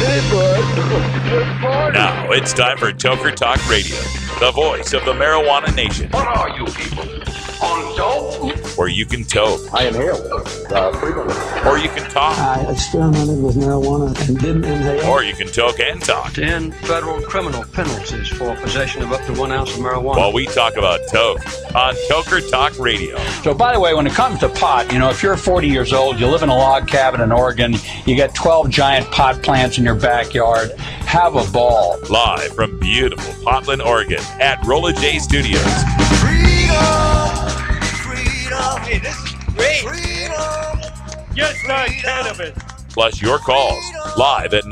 Now it's time for Toker Talk Radio, the voice of the marijuana nation. What are you people? On dope? Where you can toke. I inhale frequently. Or you can talk. I experimented with marijuana and didn't inhale. Or you can toke and talk. 10 federal criminal penalties for possession of up to 1 ounce of marijuana. While we talk about toke on Toker Talk Radio. So, by the way, when it comes to pot, you know, if you're 40 years old, you live in a log cabin in Oregon, you got 12 giant pot plants in your backyard, have a ball. Live from beautiful Portland, Oregon at Rolla J Studios. Hey, this is great. Just not cannabis. Plus your calls live at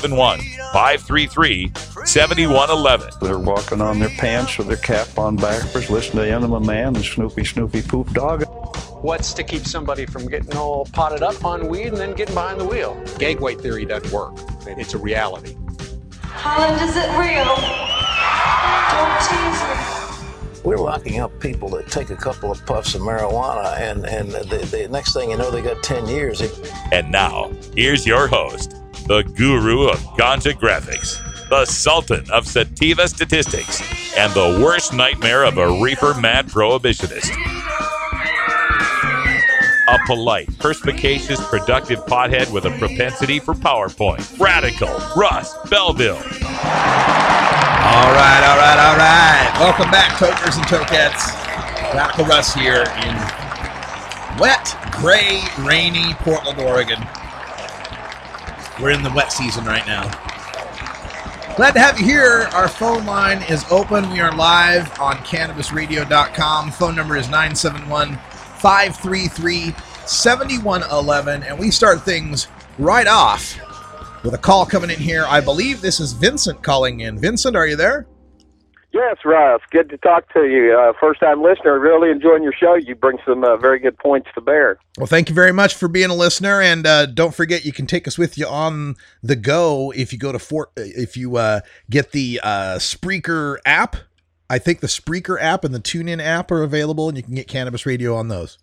971-533-7111. They're walking on their pants with their cap on backwards, listening to Enema Man and Snoopy Poop Dog. What's to keep somebody from getting all potted up on weed and then getting behind the wheel? Gateway theory doesn't work. It's a reality. Holland, is it real? Don't tease me. We're locking up people that take a couple of puffs of marijuana, and the next thing you know, they got 10 years. And now, here's your host, the guru of ganja graphics, the sultan of sativa statistics, and the worst nightmare of a reefer mad prohibitionist. A polite, perspicacious, productive pothead with a propensity for PowerPoint. Radical Russ Belville. All right. Welcome back, Tokers and Tokettes. Radical Russ here in wet, gray, rainy Portland, Oregon. We're in the wet season right now. Glad to have you here. Our phone line is open. We are live on CannabisRadio.com. Phone number is 971-533-7111. And we start things right off with a call coming in here. I believe this is Vincent calling in. Vincent, are you there? Yes, Russ. Good to talk to you. First-time listener. Really enjoying your show. You bring some very good points to bear. Well, thank you very much for being a listener, and don't forget you can take us with you on the go if you go to get the Spreaker app. I think the Spreaker app and the TuneIn app are available, and you can get Cannabis Radio on those.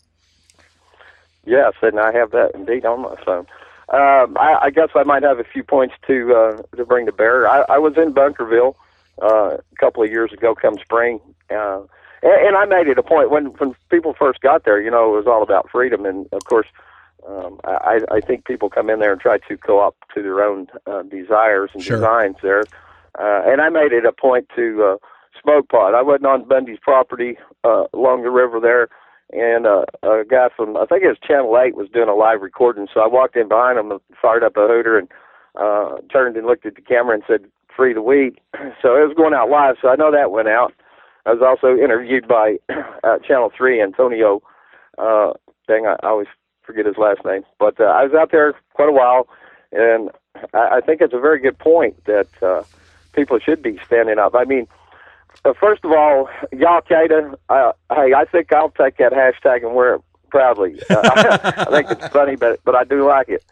Yes, and I have that indeed on my phone. I guess I might have a few points to bring to bear. I was in Bunkerville a couple of years ago, come spring, and I made it a point when people first got there. You know, it was all about freedom, and of course, I think people come in there and try to co-opt to their own desires and designs there. And I made it a point to smoke pot. I wasn't on Bundy's property along the river there. And a guy from, I think it was Channel 8, was doing a live recording. So I walked in behind him and fired up a hooter and turned and looked at the camera and said, "Free the weed." So it was going out live, so I know that went out. I was also interviewed by Channel 3, Antonio. I always forget his last name. But I was out there quite a while, and I think it's a very good point that people should be standing up. I mean, first of all, Al-Qaeda, hey, I think I'll take that hashtag and wear it proudly. I think it's funny, but I do like it.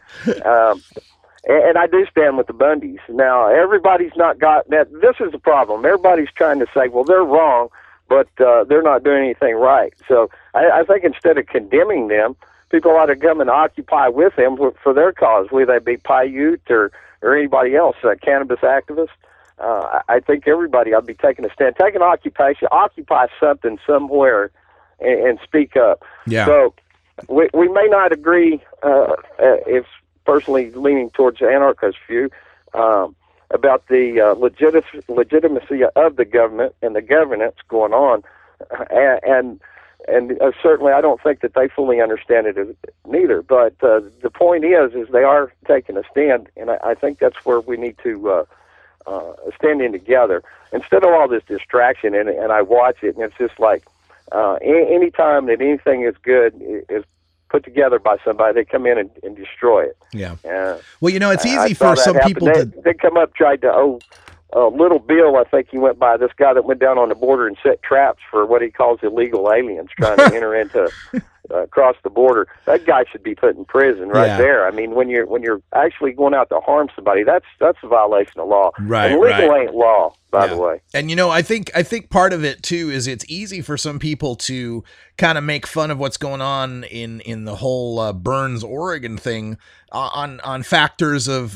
And I do stand with the Bundys. Now, everybody's not got that. This is the problem. Everybody's trying to say, well, they're wrong, but they're not doing anything right. So I think instead of condemning them, people ought to come and occupy with them for their cause, whether they be Paiute or anybody else, cannabis activists. I think everybody ought to be taking a stand, take an occupation, occupy something somewhere, and speak up. Yeah. So we may not agree, if personally leaning towards the anarchist view, about the legitimacy of the government and the governance going on, and certainly I don't think that they fully understand it neither. But the point is they are taking a stand, and I think that's where we need to standing together instead of all this distraction. And I watch it, and it's just like any time that anything is good is put together by somebody, they come in and destroy it. Yeah. Well, you know, it's easy for some people they come up, tried to Little Bill, I think he went by, this guy that went down on the border and set traps for what he calls illegal aliens trying to enter into across the border. That guy should be put in prison right there. I mean, when you're actually going out to harm somebody, that's a violation of law. Right, and legal ain't law, by the way. And I think part of it too is it's easy for some people to kind of make fun of what's going on in the whole Burns, Oregon thing on factors of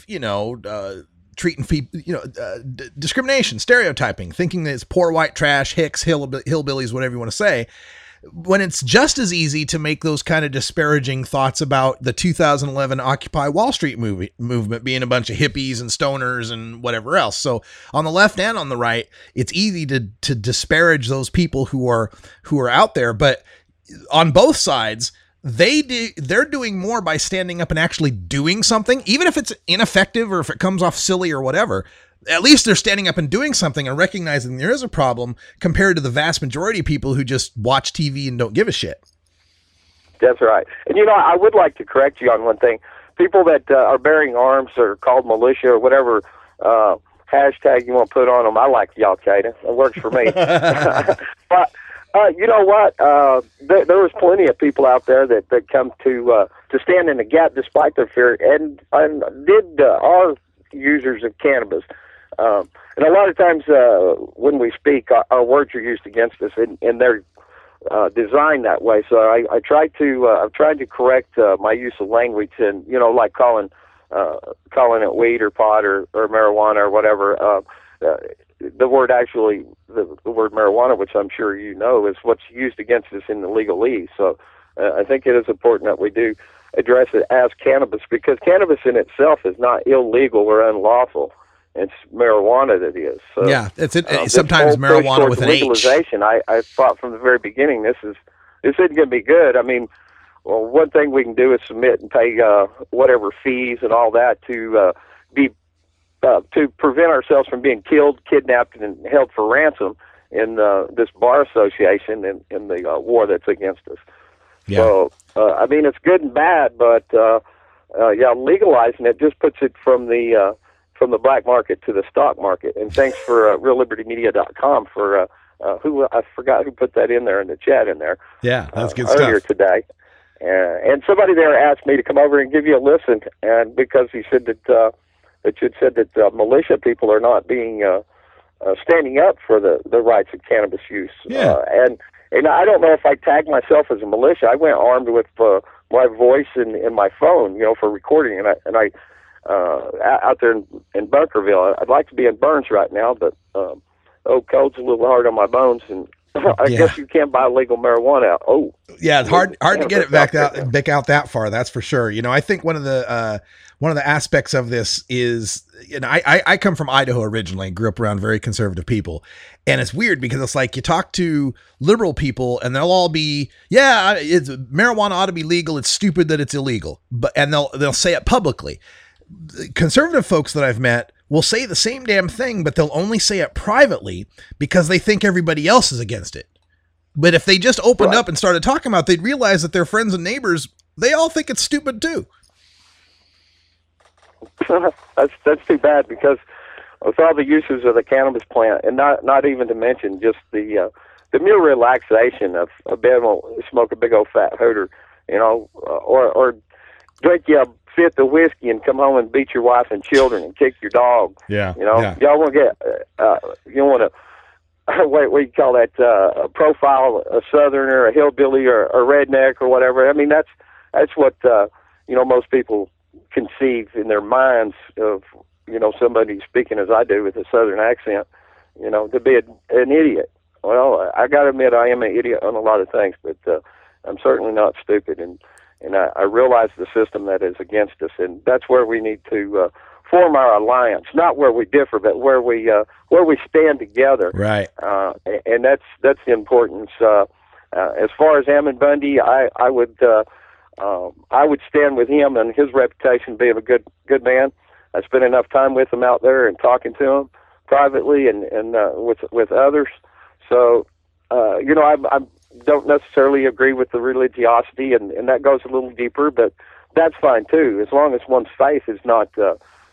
treating people, discrimination, stereotyping, thinking that it's poor white trash, hicks, hillbillies, whatever you want to say, when it's just as easy to make those kind of disparaging thoughts about the 2011 Occupy Wall Street movement being a bunch of hippies and stoners and whatever else. So on the left and on the right, it's easy to disparage those people who are out there, but on both sides, they're doing more by standing up and actually doing something, even if it's ineffective or if it comes off silly or whatever. At least they're standing up and doing something and recognizing there is a problem compared to the vast majority of people who just watch TV and don't give a shit. That's right. And I would like to correct you on one thing. People that are bearing arms or called militia or whatever hashtag you want to put on them, I like the Al-Qaeda. It works for me. But you know what? There was plenty of people out there that come to stand in the gap despite their fear and are users of cannabis. And a lot of times when we speak, our words are used against us, and they're designed that way. So I've tried to correct my use of language, and like calling it weed or pot or marijuana or whatever. The word actually, the word marijuana, which I'm sure you know, is what's used against us in the legalese. So I think it is important that we do address it as cannabis, because cannabis in itself is not illegal or unlawful. It's marijuana that is. So, yeah, it's sometimes marijuana with an legalization. I thought from the very beginning this isn't going to be good. I mean, well, one thing we can do is submit and pay whatever fees and all that to prevent ourselves from being killed, kidnapped, and held for ransom in this bar association in the war that's against us. Yeah. So, I mean, it's good and bad, but legalizing it just puts it from the black market to the stock market. And thanks for reallibertymedia.com for I forgot who put that in there in the chat in there. Yeah, that's good earlier stuff. Today. And somebody there asked me to come over and give you a listen, and because he said that you'd said that militia people are not being standing up for the rights of cannabis use. Yeah. And I don't know if I tagged myself as a militia. I went armed with my voice and my phone, for recording, and I out there in Bunkerville. I'd like to be in Burns right now, but code's a little hard on my bones, and I guess you can't buy legal marijuana out. Oh, yeah, it's hard to get it back out that far. That's for sure. I think one of the aspects of this is, I come from Idaho originally, grew up around very conservative people, and it's weird because it's like you talk to liberal people and they'll all be, marijuana ought to be legal. It's stupid that it's illegal, and they'll say it publicly. Conservative folks that I've met will say the same damn thing, but they'll only say it privately because they think everybody else is against it. But if they just opened up and started talking about it, they'd realize that their friends and neighbors, they all think it's stupid too. That's too bad, because with all the uses of the cannabis plant, and not even to mention just the mere relaxation of being able to smoke a big old fat hooter, or drink a fifth of whiskey and come home and beat your wife and children and kick your dog. Yeah. Y'all want to get you want to what do you call that? Profile a southerner, a hillbilly, or a redneck, or whatever. I mean, that's what most people conceive in their minds of somebody speaking as I do with a southern accent. To be an idiot. Well, I got to admit I am an idiot on a lot of things, but I'm certainly not stupid, and I realize the system that is against us, and that's where we need to form our alliance. Not where we differ, but where we stand together. Right. And that's the importance. As far as Ammon Bundy, I would stand with him and his reputation being a good man. I spent enough time with him out there and talking to him privately and with others. So I don't necessarily agree with the religiosity, and that goes a little deeper, but that's fine too, as long as one's faith is not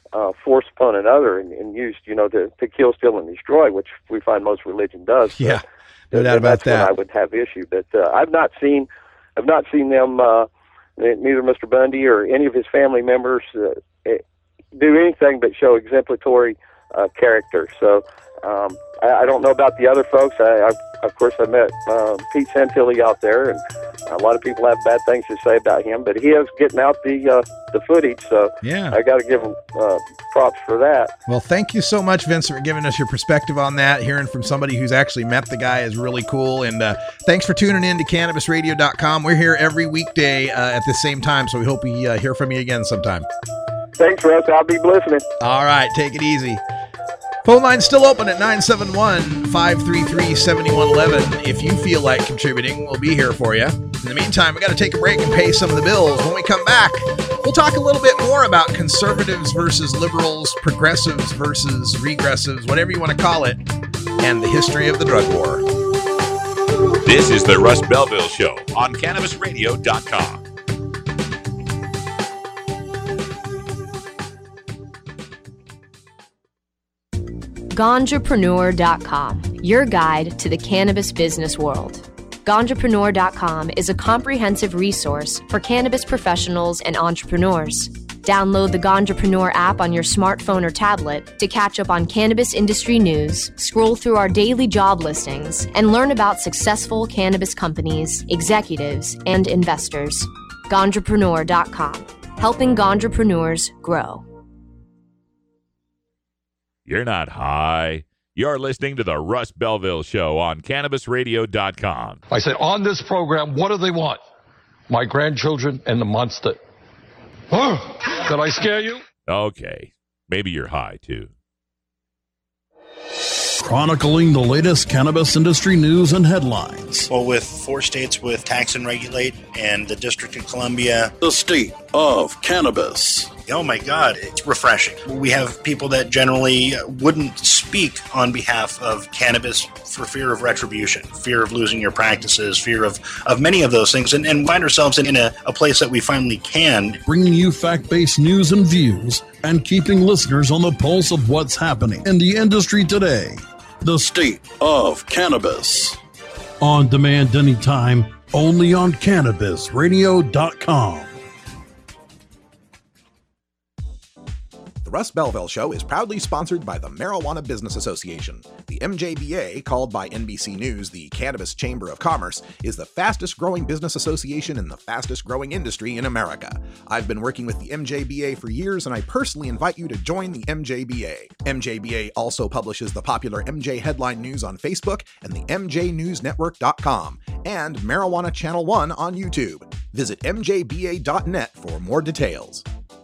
force upon another and used, to kill, steal, and destroy, which we find most religion does. Yeah, no doubt about that. That's when I would have issue. But I've not seen them, neither Mr. Bundy or any of his family members do anything but show exemplary character. So I don't know about the other folks. Of course, I met Pete Santilli out there, and a lot of people have bad things to say about him, but he is getting out the footage, so yeah, I got to give him props for that. Well, thank you so much, Vincent, for giving us your perspective on that. Hearing from somebody who's actually met the guy is really cool, and thanks for tuning in to CannabisRadio.com. We're here every weekday at the same time, so we hope we hear from you again sometime. Thanks, Russ. I'll be listening. All right, take it easy. Phone line's still open at 971-533-7111. If you feel like contributing, we'll be here for you. In the meantime, we got to take a break and pay some of the bills. When we come back, we'll talk a little bit more about conservatives versus liberals, progressives versus regressives, whatever you want to call it, and the history of the drug war. This is the Russ Belville Show on CannabisRadio.com. Ganjapreneur.com, your guide to the cannabis business world. Ganjapreneur.com is a comprehensive resource for cannabis professionals and entrepreneurs. Download the Ganjapreneur app on your smartphone or tablet to catch up on cannabis industry news, scroll through our daily job listings, and learn about successful cannabis companies, executives, and investors. Ganjapreneur.com, helping Ganjapreneurs grow. You're not high. You're listening to the Russ Belville Show on CannabisRadio.com. I said, on this program, what do they want? My grandchildren and the monster. Did I scare you? Okay. Maybe you're high, too. Chronicling the latest cannabis industry news and headlines. Well, with 4 states with tax and regulate and the District of Columbia. The state of cannabis. Oh my God, it's refreshing. We have people that generally wouldn't speak on behalf of cannabis for fear of retribution, fear of losing your practices, fear of many of those things, and find ourselves in a place that we finally can. Bringing you fact-based news and views and keeping listeners on the pulse of what's happening in the industry today. The state of cannabis. On demand anytime, only on CannabisRadio.com. The Russ Belville Show is proudly sponsored by the Marijuana Business Association. The MJBA, called by NBC News the Cannabis Chamber of Commerce, is the fastest growing business association in the fastest growing industry in America. I've been working with the MJBA for years, and I personally invite you to join the MJBA. MJBA also publishes the popular MJ Headline News on Facebook and the MJNewsNetwork.com and Marijuana Channel 1 on YouTube. Visit mjba.net for more details.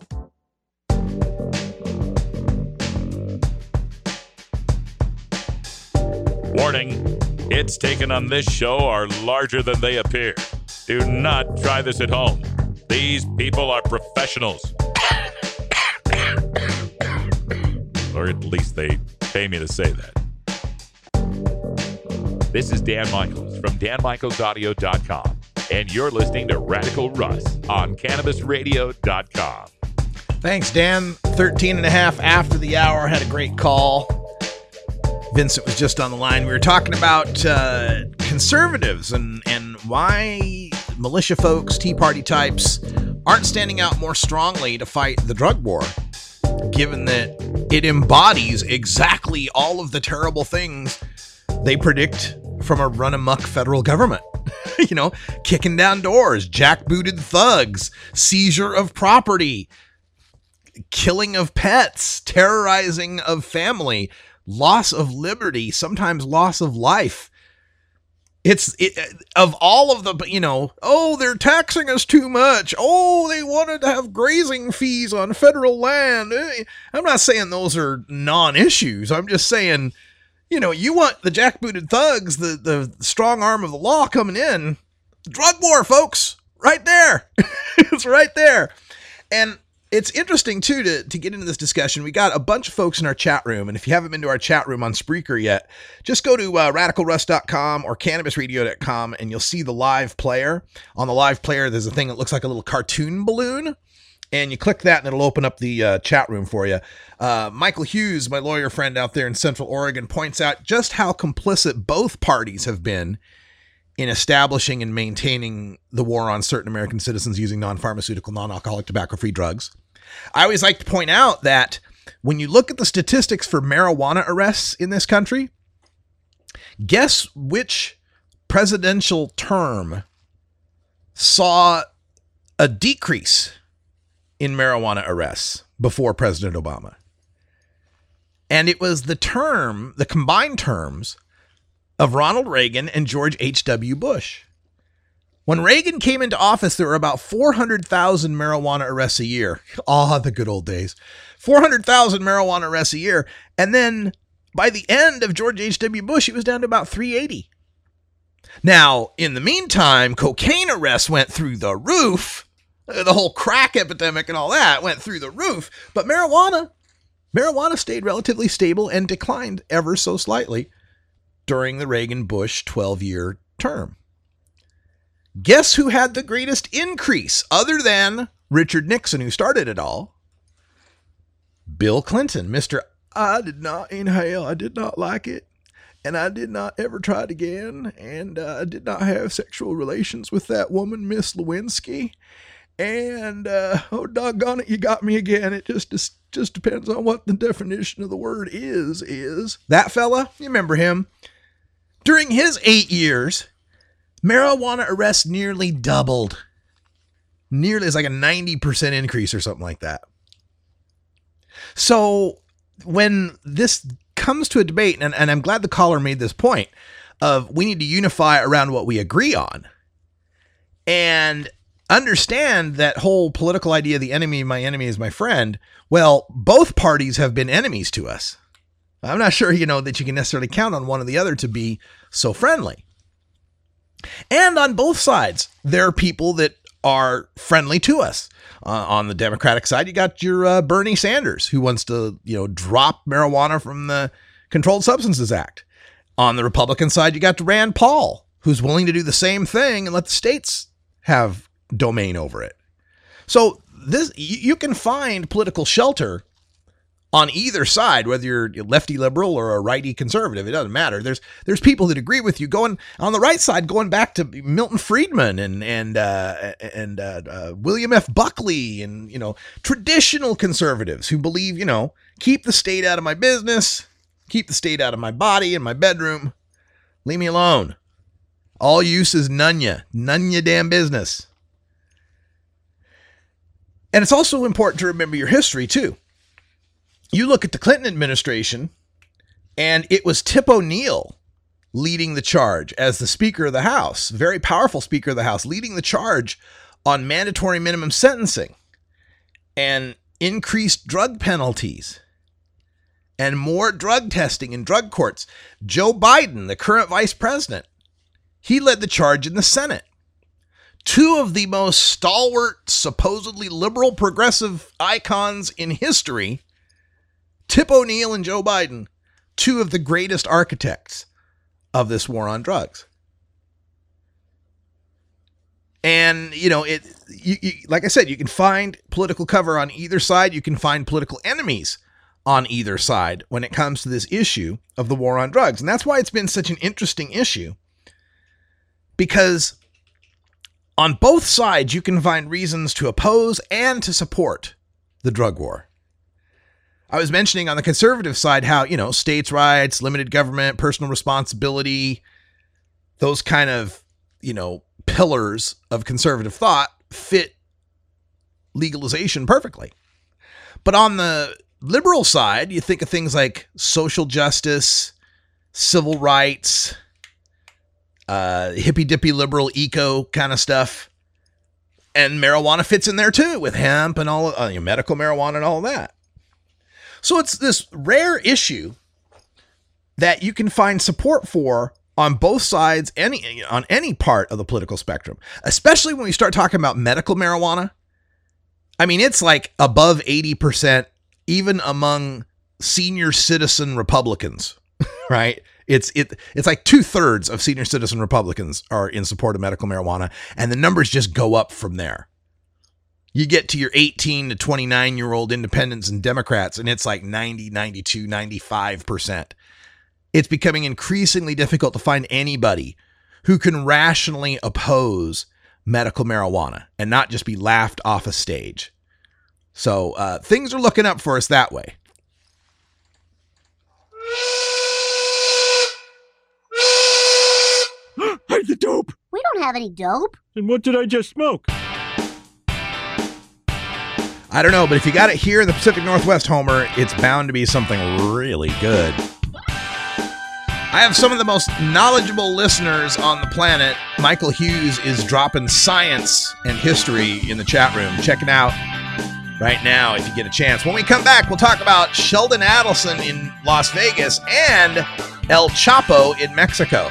Warning, hits taken on this show are larger than they appear. Do not try this at home. These people are professionals. Or at least they pay me to say that. This is Dan Michaels from DanMichaelsAudio.com, and you're listening to Radical Russ on CannabisRadio.com. Thanks, Dan. 13 and a half after the hour. Had a great call. Vincent was just on the line. We were talking about conservatives and why militia folks, Tea Party types, aren't standing out more strongly to fight the drug war, given that it embodies exactly all of the terrible things they predict from a run-amok federal government. You know, kicking down doors, jackbooted thugs, seizure of property, killing of pets, terrorizing of family, loss of liberty, sometimes loss of life. Of all of the, oh, they're taxing us too much. Oh, they wanted to have grazing fees on federal land. I'm not saying those are non-issues. I'm just saying, you want the jackbooted thugs, the strong arm of the law coming in. Drug war, folks, right there. It's right there. And it's interesting, too, to get into this discussion. We got a bunch of folks in our chat room, and if you haven't been to our chat room on Spreaker yet, just go to RadicalRuss.com or CannabisRadio.com, and you'll see the live player. On the live player, there's a thing that looks like a little cartoon balloon, and you click that and it'll open up the chat room for you. Michael Hughes, my lawyer friend out there in Central Oregon, points out just how complicit both parties have been in establishing and maintaining the war on certain American citizens using non-pharmaceutical, non-alcoholic, tobacco-free drugs. I always like to point out that when you look at the statistics for marijuana arrests in this country, guess which presidential term saw a decrease in marijuana arrests before President Obama? And it was the combined terms of Ronald Reagan and George H.W. Bush. When Reagan came into office, there were about 400,000 marijuana arrests a year. Ah, the good old days. 400,000 marijuana arrests a year. And then by the end of George H.W. Bush, it was down to about 380. Now, in the meantime, cocaine arrests went through the roof. The whole crack epidemic and all that went through the roof. But marijuana stayed relatively stable and declined ever so slightly during the Reagan-Bush 12-year term. Guess who had the greatest increase other than Richard Nixon, who started it all? Bill Clinton. Mr. I did not inhale. I did not like it. And I did not ever try it again. And I did not have sexual relations with that woman, Miss Lewinsky. And, oh, doggone it, you got me again. It just depends on what the definition of the word is. That fella, you remember him? During his 8 years, marijuana arrests nearly doubled. It's like a 90% increase or something like that. So when this comes to a debate, and I'm glad the caller made this point of we need to unify around what we agree on and understand that whole political idea, the enemy, my enemy is my friend. Well, both parties have been enemies to us. I'm not sure, that you can necessarily count on one or the other to be so friendly. And on both sides, there are people that are friendly to us. On the Democratic side, you got your Bernie Sanders, who wants to, drop marijuana from the Controlled Substances Act. On the Republican side, you got Rand Paul, who's willing to do the same thing and let the states have domain over it. So you can find political shelter on either side, whether you're lefty liberal or a righty conservative. It doesn't matter. There's people that agree with you. Going on the right side, going back to Milton Friedman and William F. Buckley and traditional conservatives who believe keep the state out of my business, keep the state out of my body and my bedroom, leave me alone. All use is none ya damn business. And it's also important to remember your history too. You look at the Clinton administration, and it was Tip O'Neill leading the charge as the Speaker of the House, very powerful Speaker of the House, leading the charge on mandatory minimum sentencing and increased drug penalties and more drug testing in drug courts. Joe Biden, the current vice president, he led the charge in the Senate. Two of the most stalwart, supposedly liberal progressive icons in history, Tip O'Neill and Joe Biden, two of the greatest architects of this war on drugs. And, like I said, you can find political cover on either side. You can find political enemies on either side when it comes to this issue of the war on drugs. And that's why it's been such an interesting issue, because on both sides, you can find reasons to oppose and to support the drug war. I was mentioning on the conservative side how, states' rights, limited government, personal responsibility, those kind of, pillars of conservative thought fit legalization perfectly. But on the liberal side, you think of things like social justice, civil rights, hippy-dippy liberal eco kind of stuff. And marijuana fits in there too, with hemp and all medical marijuana and all of that. So it's this rare issue that you can find support for on both sides, on any part of the political spectrum, especially when we start talking about medical marijuana. I mean, it's like above 80%, even among senior citizen Republicans, right? It's like 2/3 of senior citizen Republicans are in support of medical marijuana, and the numbers just go up from there. You get to your 18 to 29-year-old independents and Democrats, and it's like 90, 92, 95%. It's becoming increasingly difficult to find anybody who can rationally oppose medical marijuana and not just be laughed off a stage. So things are looking up for us that way. Hide the dope. We don't have any dope. And what did I just smoke? I don't know, but if you got it here in the Pacific Northwest, Homer, it's bound to be something really good. I have some of the most knowledgeable listeners on the planet. Michael Hughes is dropping science and history in the chat room. Check it out right now if you get a chance. When we come back, we'll talk about Sheldon Adelson in Las Vegas and El Chapo in Mexico.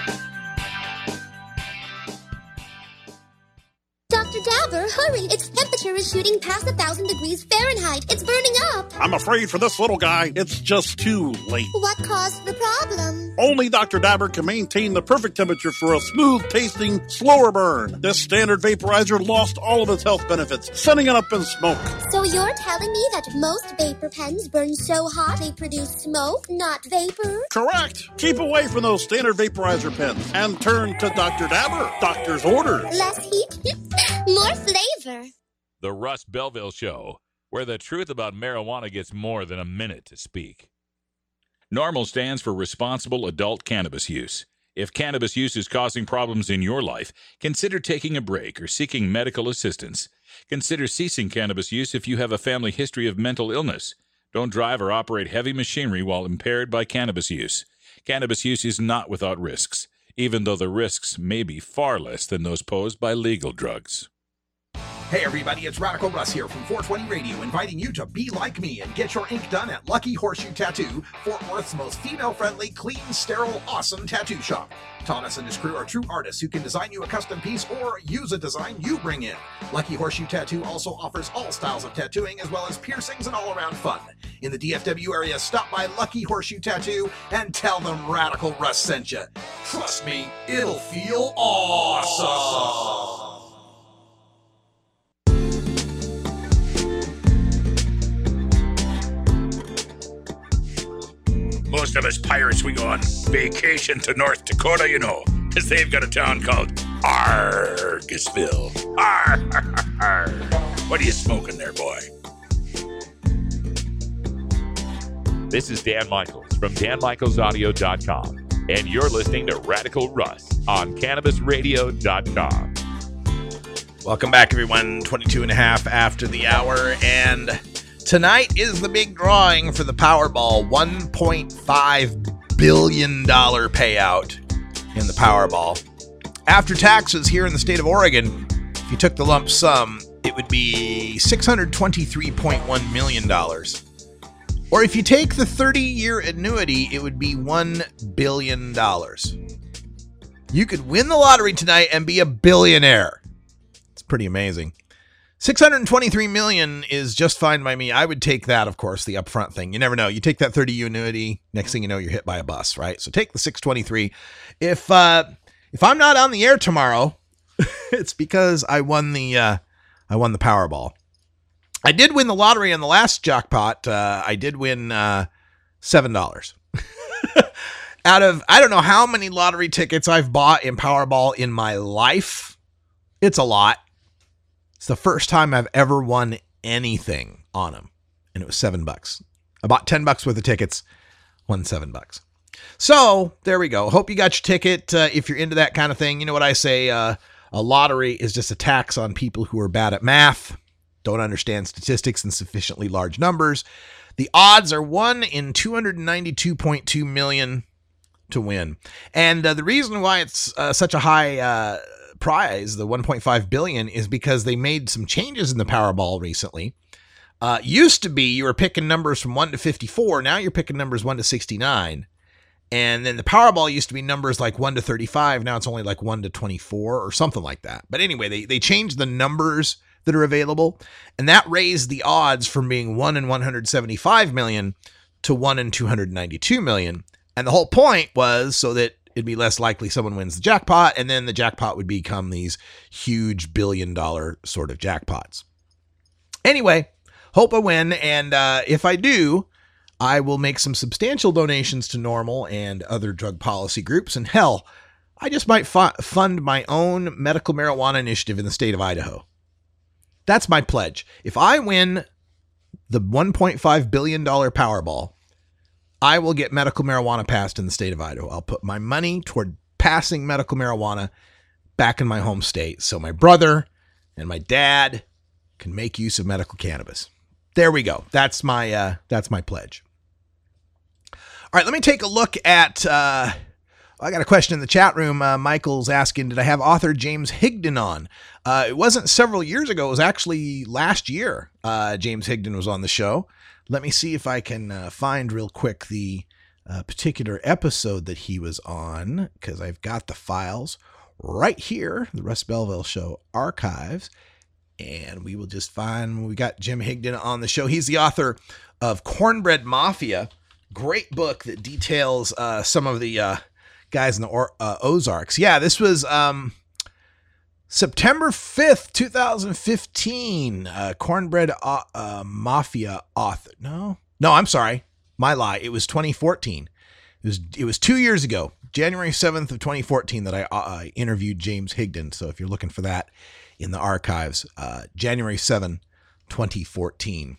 Dr. Dabber, hurry! Its temperature is shooting past 1,000 degrees Fahrenheit. It's burning up. I'm afraid for this little guy, it's just too late. What caused the problem? Only Dr. Dabber can maintain the perfect temperature for a smooth-tasting, slower burn. This standard vaporizer lost all of its health benefits, sending it up in smoke. So you're telling me that most vapor pens burn so hot they produce smoke, not vapor? Correct. Keep away from those standard vaporizer pens and turn to Dr. Dabber. Doctor's orders. Less heat, more flavor. The Russ Belville Show, where the truth about marijuana gets more than a minute to speak. NORML stands for Responsible Adult Cannabis Use. If cannabis use is causing problems in your life, consider taking a break or seeking medical assistance. Consider ceasing cannabis use if you have a family history of mental illness. Don't drive or operate heavy machinery while impaired by cannabis use. Cannabis use is not without risks, even though the risks may be far less than those posed by legal drugs. Hey everybody, it's Radical Russ here from 420 Radio, inviting you to be like me and get your ink done at Lucky Horseshoe Tattoo, Fort Worth's most female-friendly, clean, sterile, awesome tattoo shop. Thomas and his crew are true artists who can design you a custom piece or use a design you bring in. Lucky Horseshoe Tattoo also offers all styles of tattooing as well as piercings and all-around fun. In the DFW area, stop by Lucky Horseshoe Tattoo and tell them Radical Russ sent you. Trust me, it'll feel awesome. Most of us pirates, we go on vacation to North Dakota, you know, because they've got a town called Argosville. What are you smoking there, boy? This is Dan Michaels from DanMichaelsAudio.com, and you're listening to Radical Russ on CannabisRadio.com. Welcome back, everyone. 22 and a half after the hour, and tonight is the big drawing for the Powerball. $1.5 billion payout in the Powerball. After taxes here in the state of Oregon, if you took the lump sum, it would be $623.1 million. Or if you take the 30-year annuity, it would be $1 billion. You could win the lottery tonight and be a billionaire. It's pretty amazing. $623 million is just fine by me. I would take that, of course, the upfront thing. You never know. You take that 30-year annuity, next thing you know, you're hit by a bus, right? So take the 623. If I'm not on the air tomorrow, it's because I won the Powerball. I did win the lottery in the last jackpot. I did win $7. Out of, I don't know how many lottery tickets I've bought in Powerball in my life. It's a lot. It's the first time I've ever won anything on them, and it was $7. I bought $10 worth of tickets, won $7. So there we go. Hope you got your ticket. If you're into that kind of thing, you know what I say, a lottery is just a tax on people who are bad at math, don't understand statistics in sufficiently large numbers. The odds are 1 in 292.2 million to win. And the reason why it's such a high prize, the 1.5 billion, is because they made some changes in the Powerball recently. Used to be you were picking numbers from 1 to 54. Now you're picking numbers 1 to 69. And then the Powerball used to be numbers like 1 to 35. Now it's only like 1 to 24 or something like that. But anyway, they changed the numbers that are available, and that raised the odds from being 1 in 175 million to 1 in 292 million. And the whole point was so that it'd be less likely someone wins the jackpot, and then the jackpot would become these huge $1 billion sort of jackpots. Anyway, hope I win. And if I do, I will make some substantial donations to NORML and other drug policy groups. And hell, I just might fund my own medical marijuana initiative in the state of Idaho. That's my pledge. If I win the $1.5 billion Powerball, I will get medical marijuana passed in the state of Idaho. I'll put my money toward passing medical marijuana back in my home state so my brother and my dad can make use of medical cannabis. There we go. That's my pledge. All right, let me take a look at, I got a question in the chat room. Michael's asking, did I have author James Higdon on? It wasn't several years ago. It was actually last year. James Higdon was on the show. Let me see if I can find real quick the particular episode that he was on, because I've got the files right here, the Russ Belville Show archives. And we will just find when we got Jim Higdon on the show. He's the author of Cornbread Mafia. Great book that details some of the guys in the Ozarks. Yeah, this was September 5th, 2015. Cornbread Mafia author. No, I'm sorry. My lie. It was 2014. It was 2 years ago, January 7th of 2014, that I interviewed James Higdon. So if you're looking for that in the archives, January 7, 2014.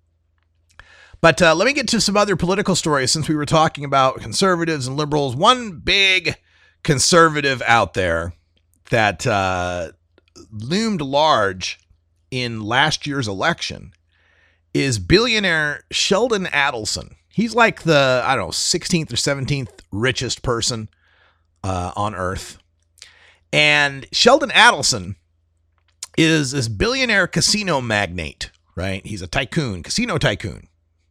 But let me get to some other political stories since we were talking about conservatives and liberals. One big conservative out there that loomed large in last year's election is billionaire Sheldon Adelson. He's like the, 16th or 17th richest person on earth. And Sheldon Adelson is this billionaire casino magnate, right? He's a tycoon, casino tycoon.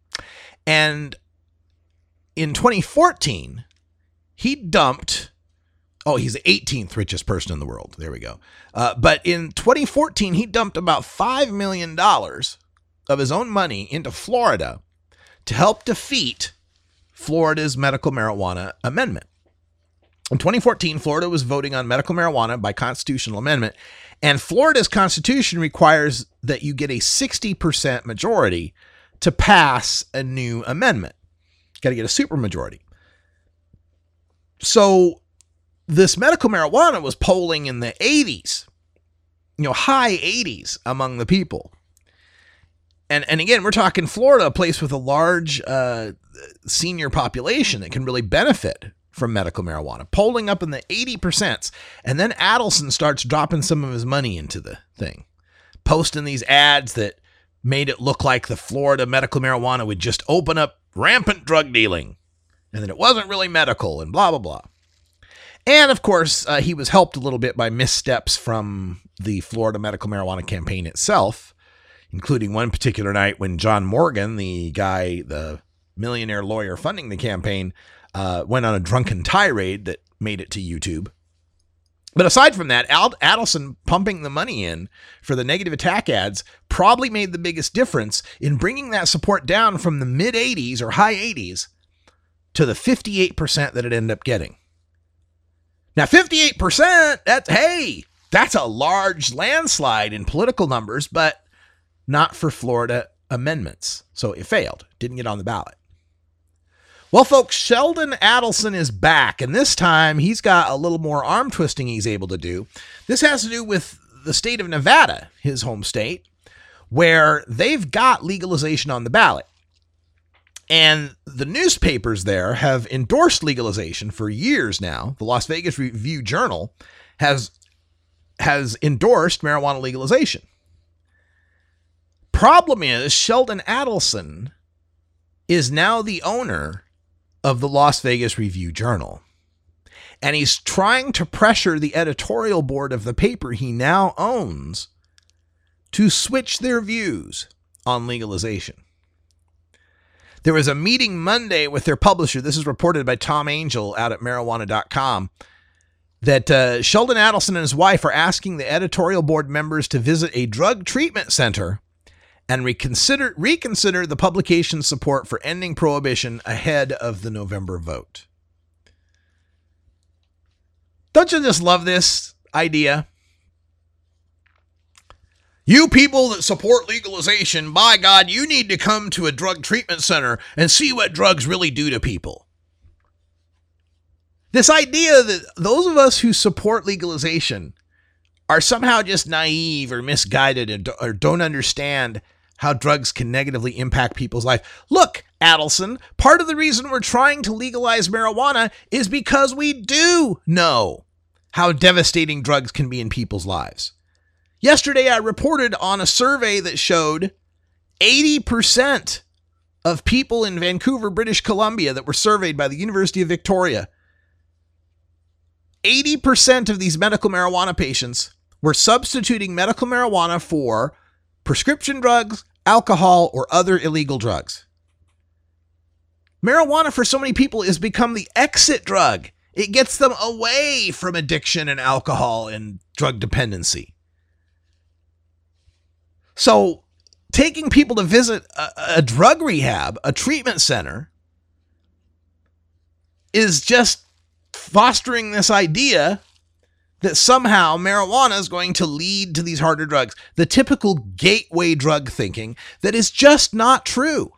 And in 2014, he dumped, he's the 18th richest person in the world. There we go. But in 2014, he dumped about $5 million of his own money into Florida to help defeat Florida's medical marijuana amendment. In 2014, Florida was voting on medical marijuana by constitutional amendment, and Florida's constitution requires that you get a 60% majority to pass a new amendment. Got to get a supermajority. So this medical marijuana was polling in the 80s, high 80s among the people. And again, we're talking Florida, a place with a large senior population that can really benefit from medical marijuana, polling up in the 80%. And then Adelson starts dropping some of his money into the thing, posting these ads that made it look like the Florida medical marijuana would just open up rampant drug dealing, and that it wasn't really medical, and blah, blah, blah. And of course, he was helped a little bit by missteps from the Florida medical marijuana campaign itself, including one particular night when John Morgan, the millionaire lawyer funding the campaign, went on a drunken tirade that made it to YouTube. But aside from that, Adelson pumping the money in for the negative attack ads probably made the biggest difference in bringing that support down from the mid 80s or high 80s to the 58% that it ended up getting. Now, 58%, that's a large landslide in political numbers, but not for Florida amendments. So it failed, didn't get on the ballot. Well, folks, Sheldon Adelson is back, and this time he's got a little more arm twisting he's able to do. This has to do with the state of Nevada, his home state, where they've got legalization on the ballot. And the newspapers there have endorsed legalization for years now. The Las Vegas Review-Journal has endorsed marijuana legalization. Problem is, Sheldon Adelson is now the owner of the Las Vegas Review-Journal. And he's trying to pressure the editorial board of the paper he now owns to switch their views on legalization. There was a meeting Monday with their publisher. This is reported by Tom Angel out at marijuana.com. That Sheldon Adelson and his wife are asking the editorial board members to visit a drug treatment center and reconsider the publication's support for ending prohibition ahead of the November vote. Don't you just love this idea? You people that support legalization, by God, you need to come to a drug treatment center and see what drugs really do to people. This idea that those of us who support legalization are somehow just naive or misguided or don't understand how drugs can negatively impact people's life. Look, Adelson, part of the reason we're trying to legalize marijuana is because we do know how devastating drugs can be in people's lives. Yesterday, I reported on a survey that showed 80% of people in Vancouver, British Columbia that were surveyed by the University of Victoria, 80% of these medical marijuana patients were substituting medical marijuana for prescription drugs, alcohol, or other illegal drugs. Marijuana for so many people has become the exit drug. It gets them away from addiction and alcohol and drug dependency. So taking people to visit a drug rehab, a treatment center, is just fostering this idea that somehow marijuana is going to lead to these harder drugs. The typical gateway drug thinking that is just not true.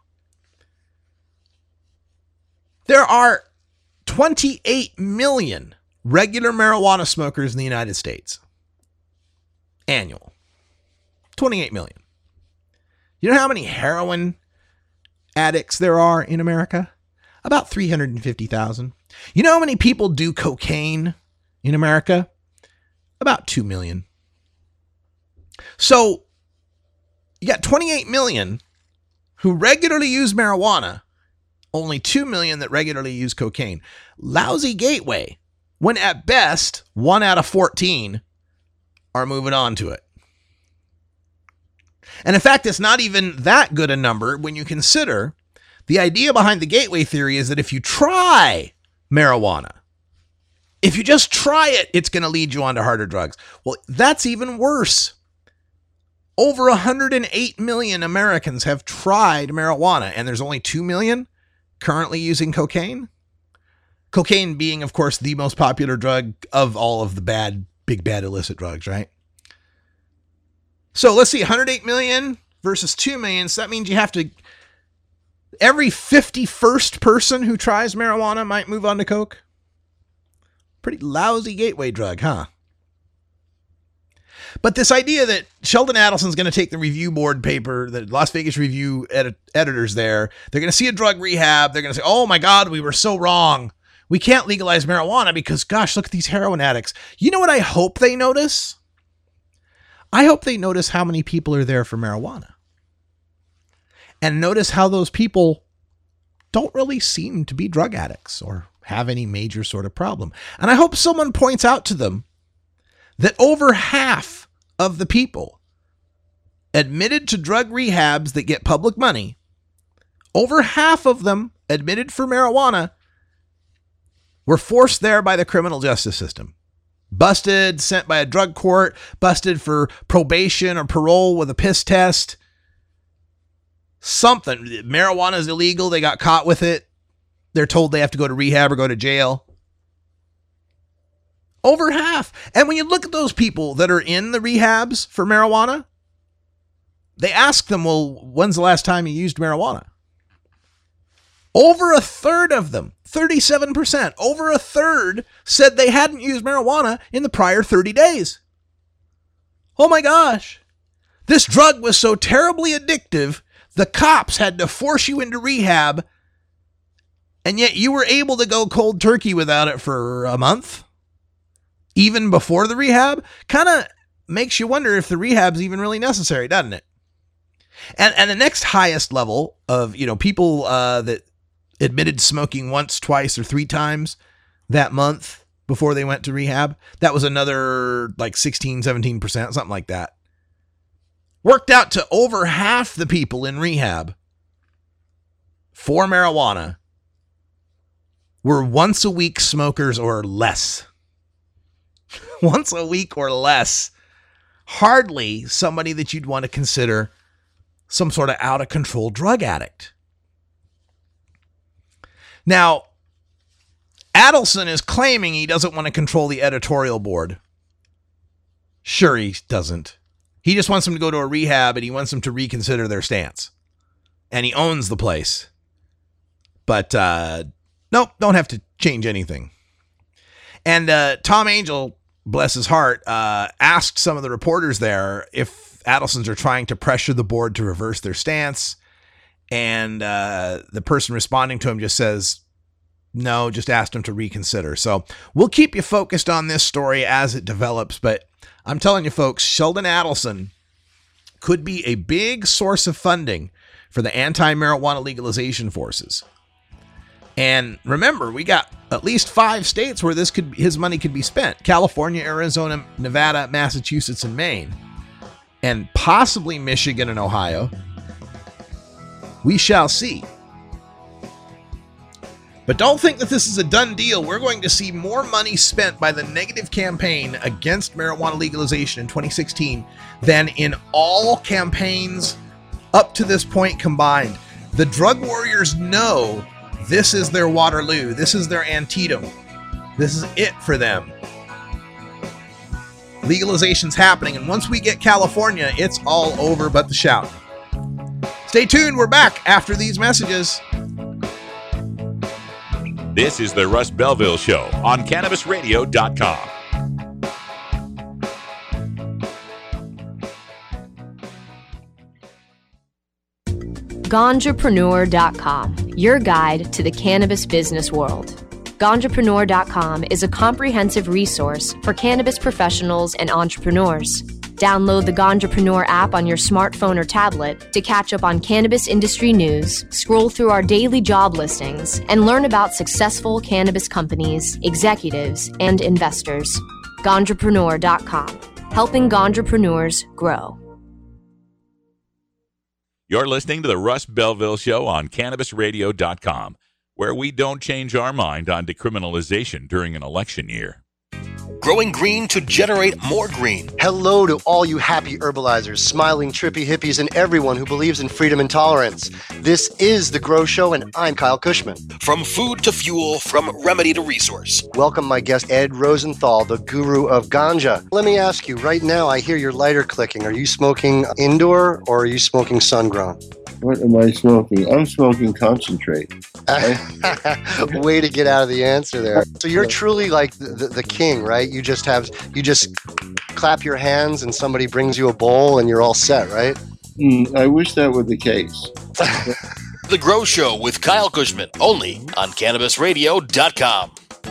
There are 28 million regular marijuana smokers in the United States. Annual. 28 million. You know how many heroin addicts there are in America? About 350,000. You know how many people do cocaine in America? About 2 million. So you got 28 million who regularly use marijuana, only 2 million that regularly use cocaine. Lousy gateway, when at best 1 out of 14 are moving on to it. And in fact, it's not even that good a number when you consider the idea behind the gateway theory is that if you try marijuana, if you just try it, it's going to lead you on to harder drugs. Well, that's even worse. Over 108 million Americans have tried marijuana, and there's only 2 million currently using cocaine. Cocaine being, of course, the most popular drug of all of the big bad illicit drugs, right? So let's see, 108 million versus 2 million. So that means you have to, every 51st person who tries marijuana might move on to coke. Pretty lousy gateway drug, huh? But this idea that Sheldon Adelson's going to take the review board paper, the Las Vegas Review editors there, they're going to see a drug rehab. They're going to say, oh my God, we were so wrong. We can't legalize marijuana because, gosh, look at these heroin addicts. You know what I hope they notice? I hope they notice how many people are there for marijuana. And notice how those people don't really seem to be drug addicts or have any major sort of problem. And I hope someone points out to them that over half of the people admitted to drug rehabs that get public money, over half of them admitted for marijuana, were forced there by the criminal justice system. Busted, sent by a drug court, busted for probation or parole with a piss test. Something. Marijuana is illegal. They got caught with it. They're told they have to go to rehab or go to jail. Over half. And when you look at those people that are in the rehabs for marijuana, they ask them, well, when's the last time you used marijuana? Over a third of them, 37%, over a third said they hadn't used marijuana in the prior 30 days. Oh my gosh. This drug was so terribly addictive, the cops had to force you into rehab, and yet you were able to go cold turkey without it for a month, even before the rehab. Kind of makes you wonder if the rehab's even really necessary, doesn't it? And the next highest level of, people that admitted smoking once, twice, or 3 times that month before they went to rehab, that was another like 16, 17%, something like that. Worked out to over half the people in rehab for marijuana were once a week smokers or less. Once a week or less. Hardly somebody that you'd want to consider some sort of out of control drug addict. Now, Adelson is claiming he doesn't want to control the editorial board. Sure, he doesn't. He just wants them to go to a rehab, and he wants them to reconsider their stance. And he owns the place. But, nope, don't have to change anything. And Tom Angel, bless his heart, asked some of the reporters there if Adelsons are trying to pressure the board to reverse their stance. And the person responding to him just says, no, just asked him to reconsider. So we'll keep you focused on this story as it develops. But I'm telling you, folks, Sheldon Adelson could be a big source of funding for the anti-marijuana legalization forces. And remember, we got at least 5 states where his money could be spent. California, Arizona, Nevada, Massachusetts, and Maine. And possibly Michigan and Ohio. We shall see. But don't think that this is a done deal. We're going to see more money spent by the negative campaign against marijuana legalization in 2016 than in all campaigns up to this point combined. The drug warriors know this is their Waterloo. This is their Antietam. This is it for them. Legalization's happening, and once we get California, it's all over but the shout. Stay tuned. We're back after these messages. This is the Russ Belville Show on CannabisRadio.com. Ganjapreneur.com, your guide to the cannabis business world. Ganjapreneur.com is a comprehensive resource for cannabis professionals and entrepreneurs. Download the Ganjapreneur app on your smartphone or tablet to catch up on cannabis industry news, scroll through our daily job listings, and learn about successful cannabis companies, executives, and investors. Ganjapreneur.com, helping Ganjapreneurs grow. You're listening to the Russ Belville Show on CannabisRadio.com, where we don't change our mind on decriminalization during an election year. Growing green to generate more green. Hello to all you happy herbalizers, smiling trippy hippies, and everyone who believes in freedom and tolerance. This is The Grow Show, and I'm Kyle Cushman. From food to fuel, from remedy to resource. Welcome my guest, Ed Rosenthal, the guru of ganja. Let me ask you, right now I hear your lighter clicking. Are you smoking indoor or are you smoking sun-grown? What am I smoking? I'm smoking concentrate. Way to get out of the answer there. So you're truly like the king, right? You just clap your hands and somebody brings you a bowl and you're all set, right? I wish that were the case. The Grow Show with Kyle Cushman, only on CannabisRadio.com.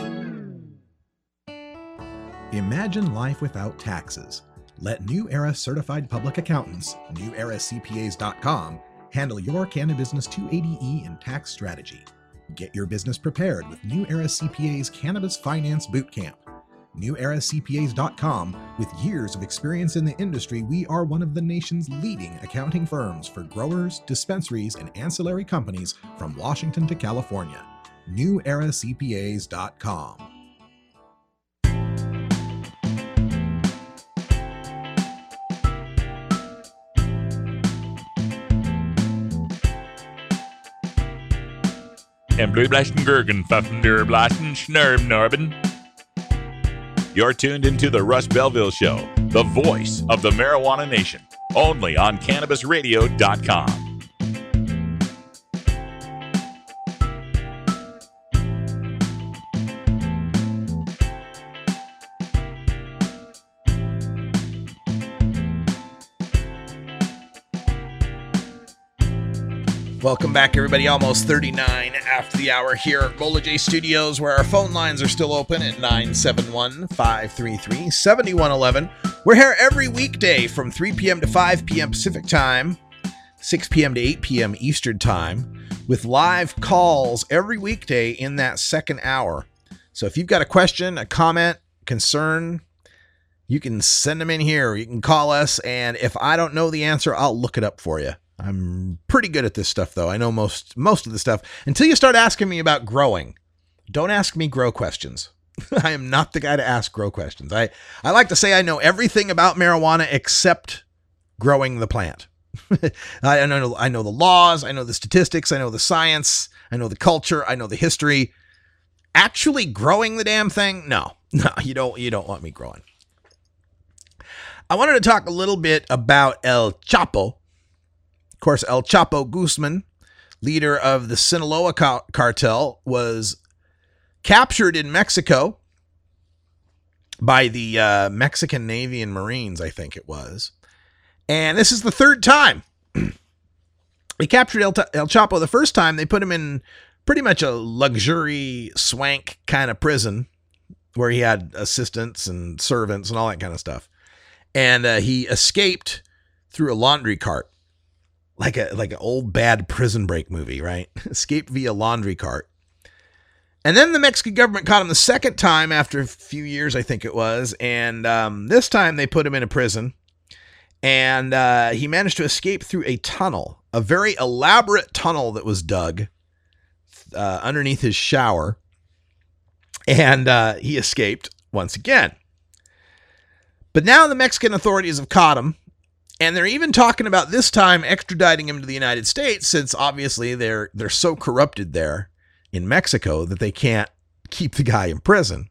Imagine life without taxes. Let New Era Certified Public Accountants, NewEraCPAs.com, handle your Canada Business 280E and tax strategy. Get your business prepared with New Era CPA's Cannabis Finance Bootcamp. NewEraCPAs.com. With years of experience in the industry, we are one of the nation's leading accounting firms for growers, dispensaries, and ancillary companies from Washington to California. NewEraCPAs.com. And Blue Blasten Gergen, Pfaffender Blasten, Schnurb Norben. You're tuned into the Russ Belville Show, the voice of the marijuana nation, only on CannabisRadio.com. Welcome back, everybody. Almost 39 after the hour here at Mola J Studios, where our phone lines are still open at 971-533-7111. We're here every weekday from 3 p.m. to 5 p.m. Pacific Time, 6 p.m. to 8 p.m. Eastern Time, with live calls every weekday in that second hour. So if you've got a question, a comment, concern, you can send them in here. You can call us, and if I don't know the answer, I'll look it up for you. I'm pretty good at this stuff, though. I know most of the stuff. Until you start asking me about growing, don't ask me grow questions. I am not the guy to ask grow questions. I like to say I know everything about marijuana except growing the plant. I know the laws, I know the statistics, I know the science, I know the culture, I know the history. Actually growing the damn thing? No, you don't want me growing. I wanted to talk a little bit about El Chapo. Of course, El Chapo Guzman, leader of the Sinaloa cartel, was captured in Mexico by the Mexican Navy and Marines, I think it was. And this is the third time. They captured El Chapo. The first time, they put him in pretty much a luxury swank kind of prison where he had assistants and servants and all that kind of stuff. And he escaped through a laundry cart, like an old bad Prison Break movie, right? Escaped via laundry cart. And then the Mexican government caught him the second time after a few years, I think it was. And this time they put him in a prison. And he managed to escape through a tunnel, a very elaborate tunnel that was dug underneath his shower. And he escaped once again. But now the Mexican authorities have caught him. And they're even talking about this time extraditing him to the United States, since obviously they're so corrupted there in Mexico that they can't keep the guy in prison.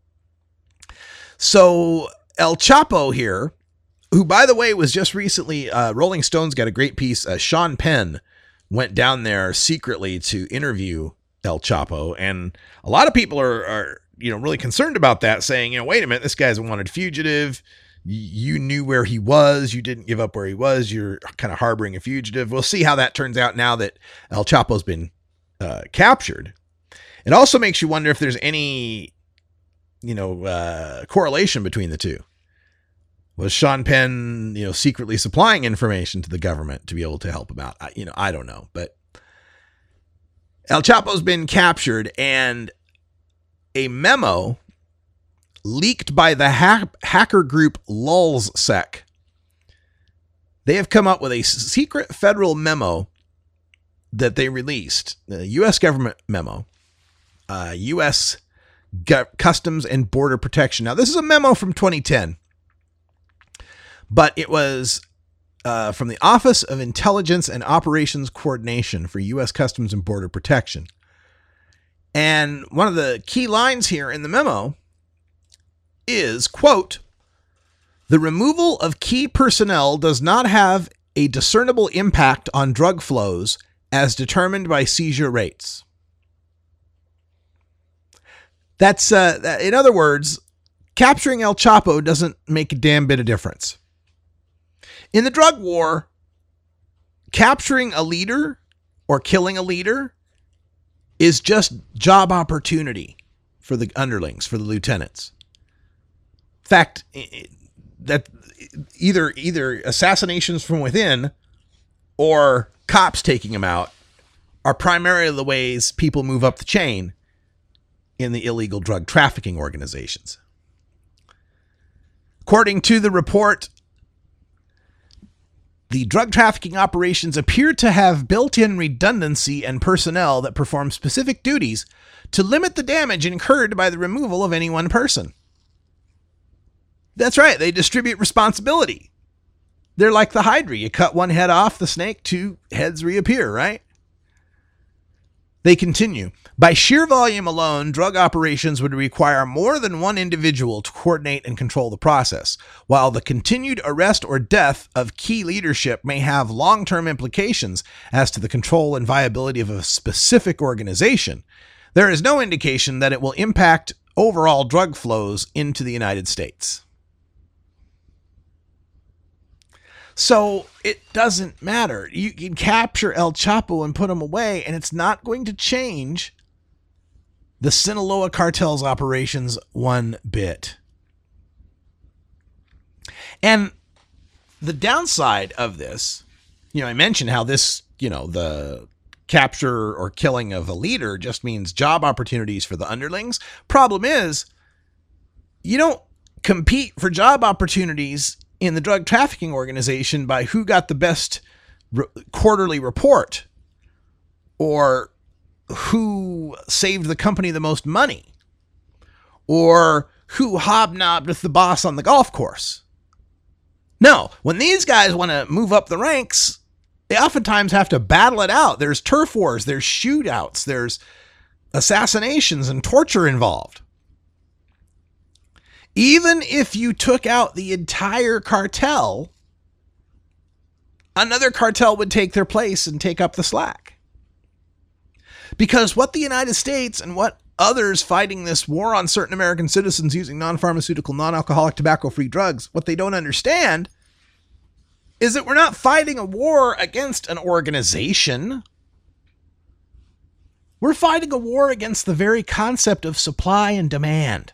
So El Chapo here, who, by the way, was just recently, Rolling Stone's got a great piece. Sean Penn went down there secretly to interview El Chapo. And a lot of people are really concerned about that, saying, wait a minute, this guy's a wanted fugitive. You knew where he was. You didn't give up where he was. You're kind of harboring a fugitive. We'll see how that turns out now that El Chapo's been captured. It also makes you wonder if there's any, correlation between the two. Was Sean Penn, secretly supplying information to the government to be able to help him out? I don't know. But El Chapo's been captured, and a memo leaked by the hacker group LulzSec. They have come up with a secret federal memo that they released, the U.S. government memo, U.S. Customs and Border Protection. Now, this is a memo from 2010, but it was from the Office of Intelligence and Operations Coordination for U.S. Customs and Border Protection. And one of the key lines here in the memo is, quote, "The removal of key personnel does not have a discernible impact on drug flows as determined by seizure rates." That's, in other words, capturing El Chapo doesn't make a damn bit of difference. In the drug war, capturing a leader or killing a leader is just job opportunity for the underlings, for the lieutenants. In fact, that either assassinations from within or cops taking them out are primarily the ways people move up the chain in the illegal drug trafficking organizations. According to the report, the drug trafficking operations appear to have built-in redundancy and personnel that perform specific duties to limit the damage incurred by the removal of any one person. That's right, they distribute responsibility. They're like the Hydra. You cut one head off the snake, two heads reappear, right? They continue. By sheer volume alone, drug operations would require more than one individual to coordinate and control the process. While the continued arrest or death of key leadership may have long-term implications as to the control and viability of a specific organization, there is no indication that it will impact overall drug flows into the United States. So it doesn't matter. You can capture El Chapo and put him away, and it's not going to change the Sinaloa cartel's operations one bit. And the downside of this, I mentioned how this, the capture or killing of a leader just means job opportunities for the underlings. Problem is, you don't compete for job opportunities in the drug trafficking organization by who got the best quarterly report or who saved the company the most money or who hobnobbed with the boss on the golf course. No, when these guys want to move up the ranks, they oftentimes have to battle it out. There's turf wars, there's shootouts, there's assassinations and torture involved. Even if you took out the entire cartel, another cartel would take their place and take up the slack. Because what the United States and what others fighting this war on certain American citizens using non-pharmaceutical, non-alcoholic, tobacco-free drugs, what they don't understand is that we're not fighting a war against an organization. We're fighting a war against the very concept of supply and demand.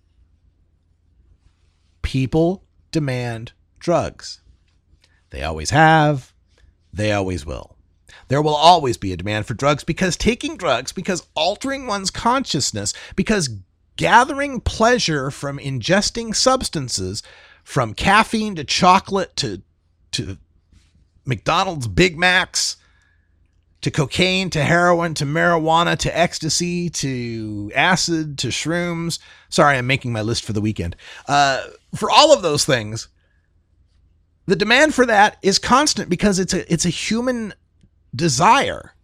People demand drugs. They always have. They always will. There will always be a demand for drugs because taking drugs, because altering one's consciousness, because gathering pleasure from ingesting substances, from caffeine to chocolate to McDonald's Big Macs, to cocaine, to heroin, to marijuana, to ecstasy, to acid, to shrooms. Sorry, I'm making my list for the weekend. For all of those things, the demand for that is constant because it's a human desire.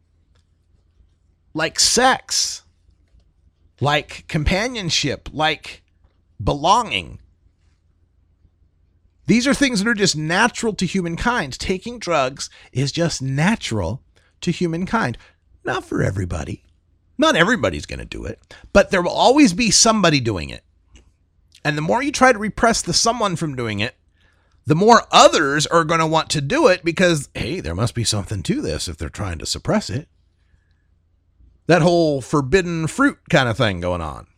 Like sex, like companionship, like belonging. These are things that are just natural to humankind. Taking drugs is just natural to humankind. Not for everybody. Not everybody's going to do it, but there will always be somebody doing it. And the more you try to repress the someone from doing it, the more others are going to want to do it because, hey, there must be something to this if they're trying to suppress it. That whole forbidden fruit kind of thing going on.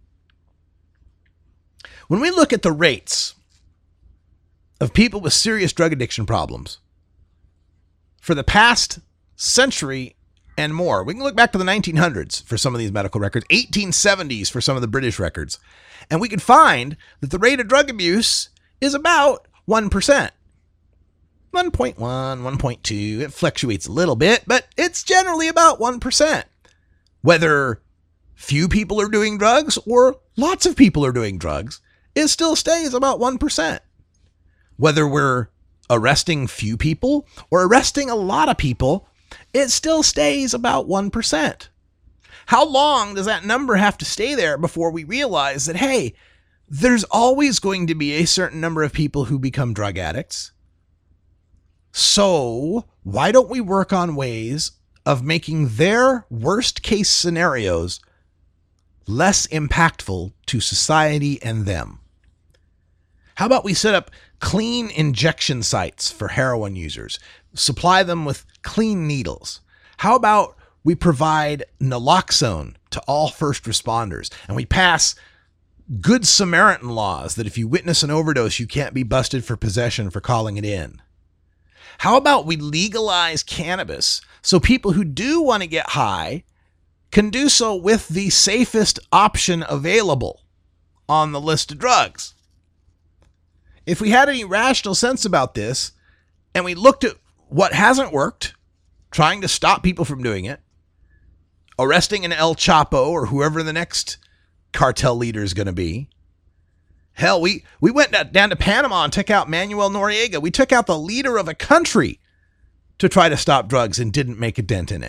When we look at the rates of people with serious drug addiction problems for the past century and more, we can look back to the 1900s for some of these medical records, 1870s for some of the British records, and we can find that the rate of drug abuse is about 1%. 1.1, 1.2, it fluctuates a little bit, but it's generally about 1%. Whether few people are doing drugs or lots of people are doing drugs, it still stays about 1%. Whether we're arresting few people or arresting a lot of people, it still stays about 1%. How long does that number have to stay there before we realize that, hey, there's always going to be a certain number of people who become drug addicts? So why don't we work on ways of making their worst case scenarios less impactful to society and them? How about we set up clean injection sites for heroin users, supply them with clean needles? How about we provide naloxone to all first responders, and we pass Good Samaritan laws that if you witness an overdose, you can't be busted for possession for calling it in? How about we legalize cannabis so people who do want to get high can do so with the safest option available on the list of drugs? If we had any rational sense about this, and we looked at what hasn't worked, trying to stop people from doing it, arresting an El Chapo or whoever the next cartel leader is going to be. Hell, we went down to Panama and took out Manuel Noriega. We took out the leader of a country to try to stop drugs and didn't make a dent in it.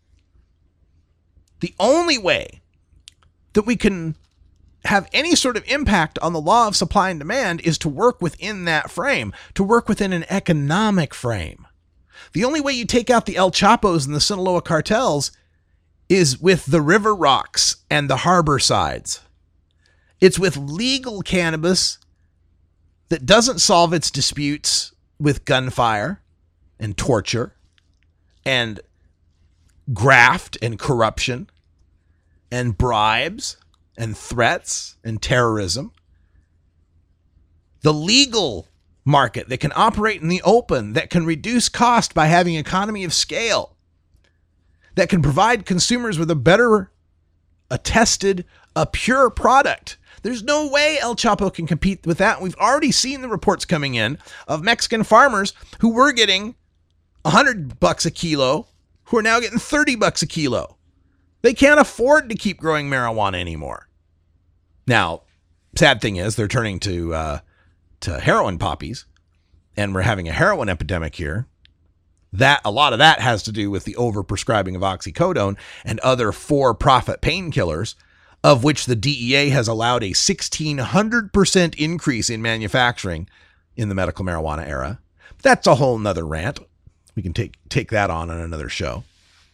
The only way that we can have any sort of impact on the law of supply and demand is to work within that frame, to work within an economic frame. The only way you take out the El Chapos and the Sinaloa cartels is with the river rocks and the harbor sides. It's with legal cannabis that doesn't solve its disputes with gunfire and torture and graft and corruption and bribes and threats and terrorism. The legal market that can operate in the open, that can reduce cost by having economy of scale, that can provide consumers with a better, a tested, a pure product. There's no way El Chapo can compete with that. We've already seen the reports coming in of Mexican farmers who were getting $100 a kilo, who are now getting $30 a kilo. They can't afford to keep growing marijuana anymore. Now, sad thing is they're turning to heroin poppies, and we're having a heroin epidemic here. That a lot of that has to do with the overprescribing of oxycodone and other for-profit painkillers. of which the DEA has allowed a 1,600% increase in manufacturing in the medical marijuana era. That's a whole nother rant. We can take that on another show.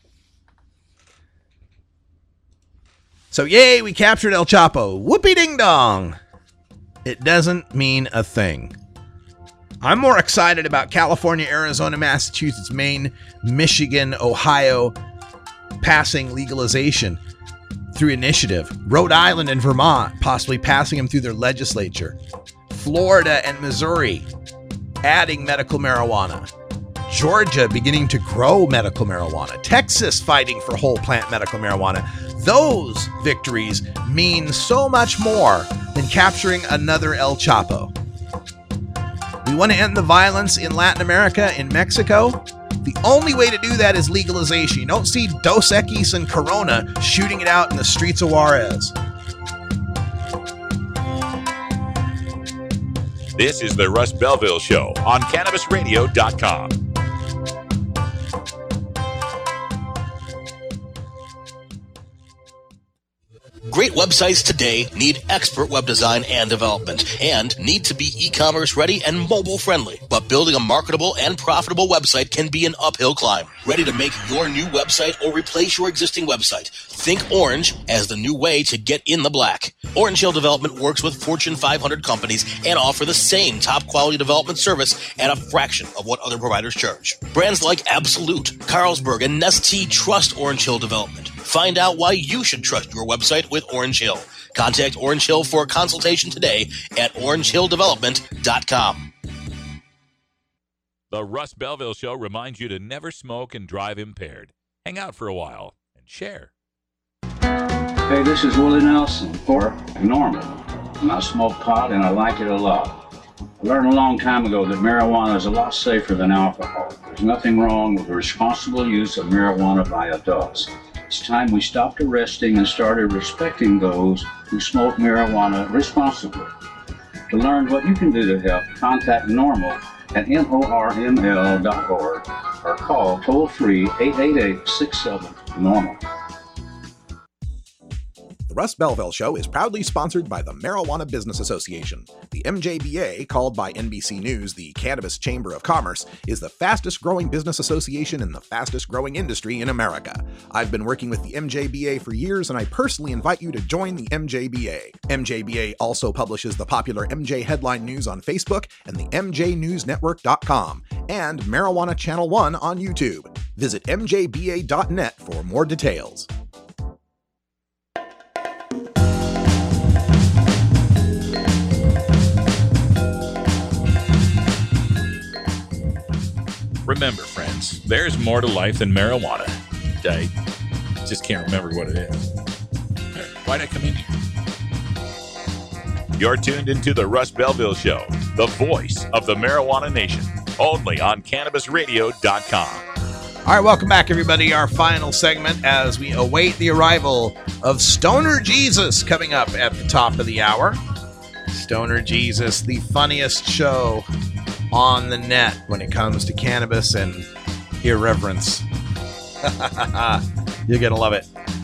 So, yay, we captured El Chapo. Whoopee ding dong. It doesn't mean a thing. I'm more excited about California, Arizona, Massachusetts, Maine, Michigan, Ohio passing legalization through initiative. Rhode Island and Vermont possibly passing them through their legislature. Florida and Missouri adding medical marijuana. Georgia beginning to grow medical marijuana. Texas fighting for whole plant medical marijuana. Those victories mean so much more than capturing another El Chapo. We want to end the violence in Latin America, in Mexico. The only way to do that is legalization. You don't see Dos Equis and Corona shooting it out in the streets of Juarez. This is the Russ Belville Show on CannabisRadio.com. Great websites today need expert web design and development and need to be e-commerce ready and mobile friendly. But building a marketable and profitable website can be an uphill climb. Ready to make your new website or replace your existing website? Think Orange as the new way to get in the black. Orange Hill Development works with Fortune 500 companies and offer the same top quality development service at a fraction of what other providers charge. Brands like Absolute, Carlsberg, and Nestea trust Orange Hill Development. Find out why you should trust your website with Orange Hill. Contact Orange Hill for a consultation today at orangehilldevelopment.com. The Russ Belville Show reminds you to never smoke and drive impaired. Hang out for a while and share. Hey, this is Willie Nelson, or Norman. And I smoke pot and I like it a lot. I learned a long time ago that marijuana is a lot safer than alcohol. There's nothing wrong with the responsible use of marijuana by adults. It's time we stopped arresting and started respecting those who smoke marijuana responsibly. To learn what you can do to help, contact NORML at norml.org or call toll-free 888-67-NORMAL. The Russ Belville Show is proudly sponsored by the Marijuana Business Association. The MJBA, called by NBC News the Cannabis Chamber of Commerce, is the fastest growing business association in the fastest growing industry in America. I've been working with the MJBA for years, and I personally invite you to join the MJBA. MJBA also publishes the popular MJ Headline News on Facebook and the MJNewsNetwork.com and Marijuana Channel 1 on YouTube. Visit mjba.net for more details. Remember, friends, there's more to life than marijuana. I just can't remember what it is. Why'd I come in here? You're tuned into the Russ Belville Show, the voice of the marijuana nation, only on CannabisRadio.com. All right, welcome back, everybody. Our final segment as we await the arrival of Stoner Jesus coming up at the top of the hour. Stoner Jesus, the funniest show on the net when it comes to cannabis and irreverence. You're going to love it.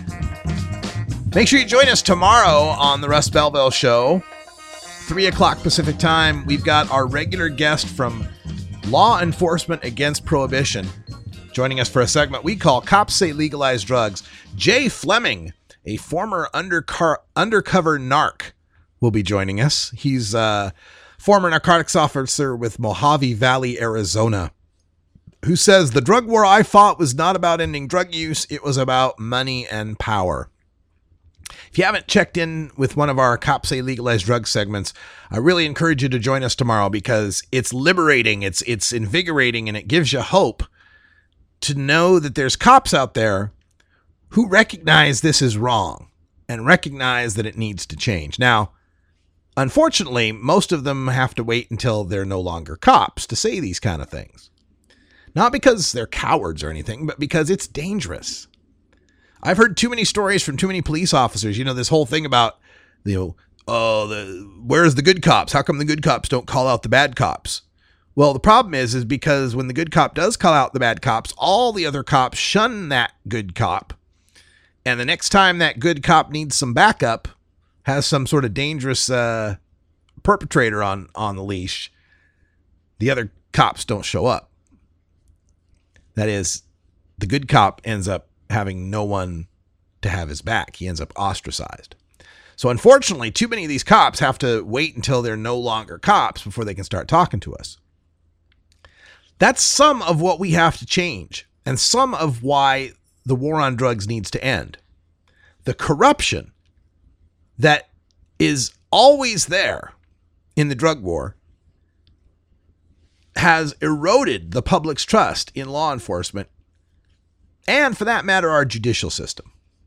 Make sure you join us tomorrow on the Russ Belville Show, 3 o'clock Pacific time. We've got our regular guest from Law Enforcement Against Prohibition joining us for a segment we call Cops Say Legalize Drugs. Jay Fleming, a former undercover narc, will be joining us. He's former narcotics officer with Mojave Valley, Arizona, who says the drug war I fought was not about ending drug use. It was about money and power. If you haven't checked in with one of our Cops Say Legalized Drugs segments, I really encourage you to join us tomorrow because it's liberating, it's invigorating, and it gives you hope to know that there's cops out there who recognize this is wrong and recognize that it needs to change. Now, unfortunately, most of them have to wait until they're no longer cops to say these kind of things. Not because they're cowards or anything, but because it's dangerous. I've heard too many stories from too many police officers. You know, this whole thing about, where's the good cops? How come the good cops don't call out the bad cops? Well, the problem is because when the good cop does call out the bad cops, all the other cops shun that good cop And the next time that good cop needs some backup, has some sort of dangerous perpetrator on the leash, the other cops don't show up. That is, the good cop ends up having no one to have his back. He ends up ostracized. So unfortunately, too many of these cops have to wait until they're no longer cops before they can start talking to us. That's some of what we have to change, and some of why the war on drugs needs to end. The corruption that is always there in the drug war has eroded the public's trust in law enforcement and, for that matter, our judicial system.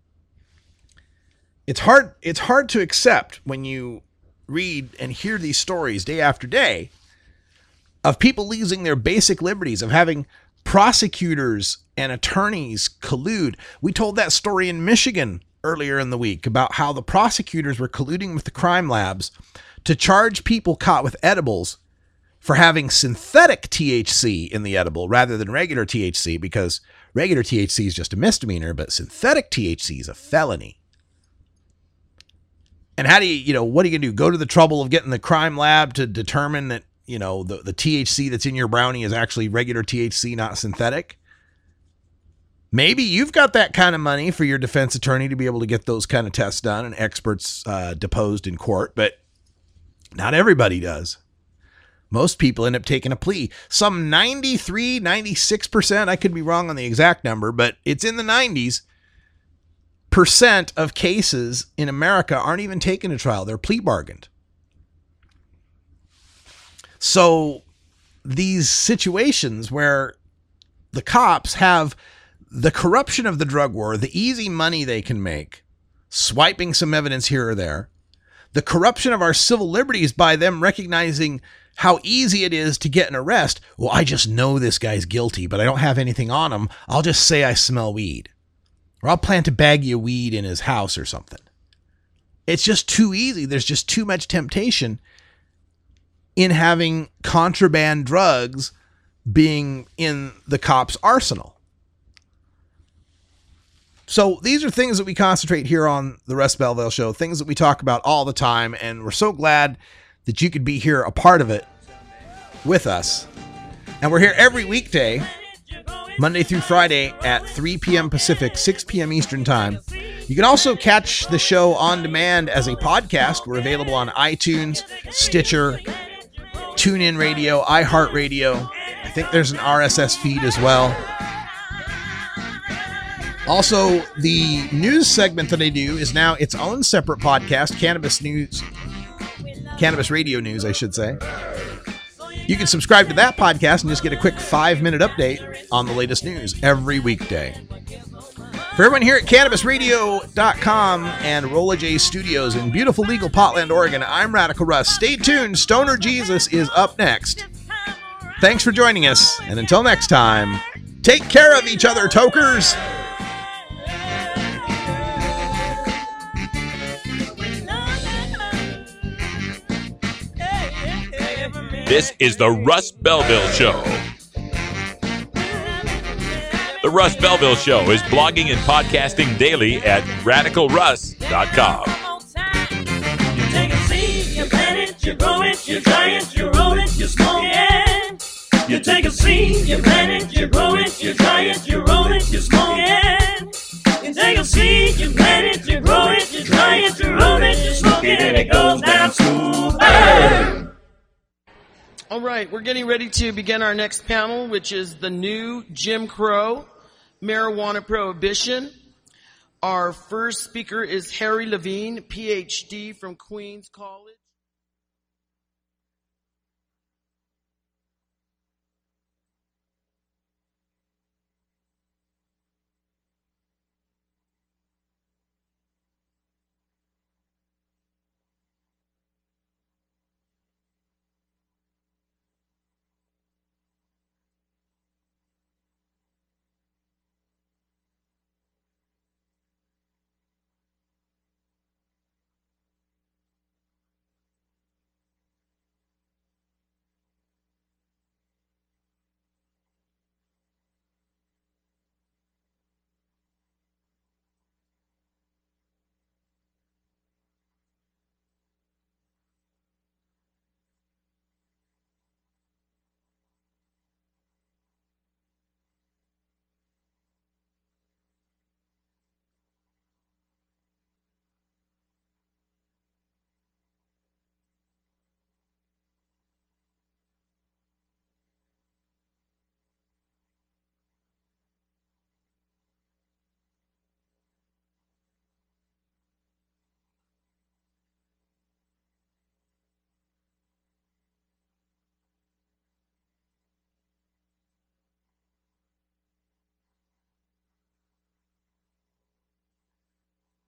It's hard to accept when you read and hear these stories day after day of people losing their basic liberties, of having prosecutors and attorneys collude. We told that story in Michigan earlier in the week about how the prosecutors were colluding with the crime labs to charge people caught with edibles for having synthetic THC in the edible rather than regular THC, because regular THC is just a misdemeanor, but synthetic THC is a felony. And how do you, what are you going to do? Go to the trouble of getting the crime lab to determine that, the THC that's in your brownie is actually regular THC, not synthetic? Maybe you've got that kind of money for your defense attorney to be able to get those kind of tests done and experts deposed in court, but not everybody does. Most people end up taking a plea. Some 93, 96%, I could be wrong on the exact number, but it's in the 90s, % of cases in America aren't even taken to trial. They're plea bargained. So these situations where the cops have the corruption of the drug war, the easy money they can make, swiping some evidence here or there, the corruption of our civil liberties by them recognizing how easy it is to get an arrest. Well, I just know this guy's guilty, but I don't have anything on him. I'll just say I smell weed. Or I'll plant a baggie of weed in his house or something. It's just too easy. There's just too much temptation in having contraband drugs being in the cops' arsenal. So these are things that we concentrate here on the Russ Belville Show, things that we talk about all the time, and we're so glad that you could be here a part of it with us. And we're here every weekday, Monday through Friday at 3 p.m. Pacific, 6 p.m. Eastern Time. You can also catch the show on demand as a podcast. We're available on iTunes, Stitcher, TuneIn Radio, iHeartRadio. I think there's an RSS feed as well. Also, the news segment that I do is now its own separate podcast, Cannabis Radio News, I should say. You can subscribe to that podcast and just get a quick 5-minute update on the latest news every weekday. For everyone here at CannabisRadio.com and Rolla J Studios in beautiful legal Portland, Oregon, I'm Radical Russ. Stay tuned. Stoner Jesus is up next. Thanks for joining us, and until next time, take care of each other, tokers. This is the Russ Belville Show. The Russ Belville Show is blogging and podcasting daily at RadicalRuss.com. You take a seed, you plant it, you grow it, you dry it, you roll it, you smoke it. You take a seed, you plant it, you grow it, you dry it, you roll it, you smoke it. You take a seed, you plant it, you grow it, you dry it, you roll it, you smoke it, and it goes down smooth. All right, we're getting ready to begin our next panel, which is the new Jim Crow, marijuana prohibition. Our first speaker is Harry Levine, PhD from Queens College.